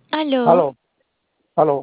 Aló, Aló, aló.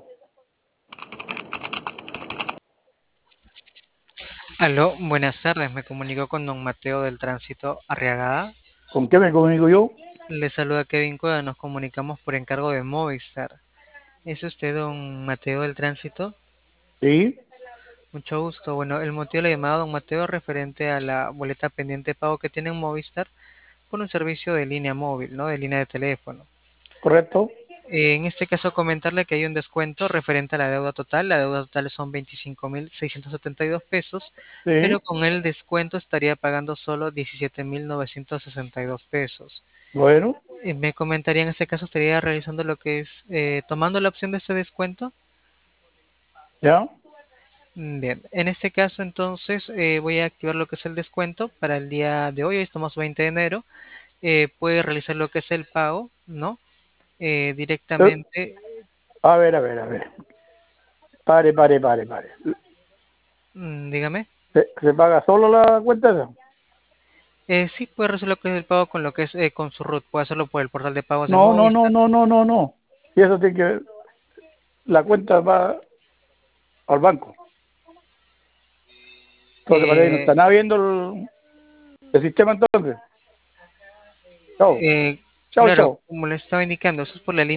Aló, buenas tardes. Me comunico con don Mateo del Tránsito Arriagada. ¿Con qué me comunico yo? Le saluda Kevin Cueva. Nos comunicamos por encargo de Movistar. ¿Es usted don Mateo del Tránsito? Sí, Mucho gusto. Bueno, el motivo de la llamada, don Mateo, es referente a la boleta pendiente de pago que tiene en Movistar por un servicio de línea móvil, ¿no? De línea de teléfono. correcto. En este caso, comentarle que hay un descuento referente a la deuda total. La deuda total son 25.672 pesos, pero Sí, con el descuento estaría pagando solo 17.962 pesos. bueno, Me comentaría en este caso, estaría realizando lo que es, tomando la opción de este descuento. ya. Bien, en este caso entonces voy a activar lo que es el descuento para el día de hoy estamos 20 de enero. Puede realizar lo que es el pago, ¿no? Eh, Directamente. a ver. Pare. Dígame. ¿Se paga solo la cuenta esa? Sí, puede realizar lo que es el pago con lo que es con su RUT. Puede hacerlo por el portal de pagos de No, no, no, Movistar. no, no, no, no. Y eso tiene que, la cuenta va al banco. Entonces parece que no Eh, está nada viendo el sistema entonces. Chao, eh, chao, claro, chao. como le estaba indicando, eso es por la línea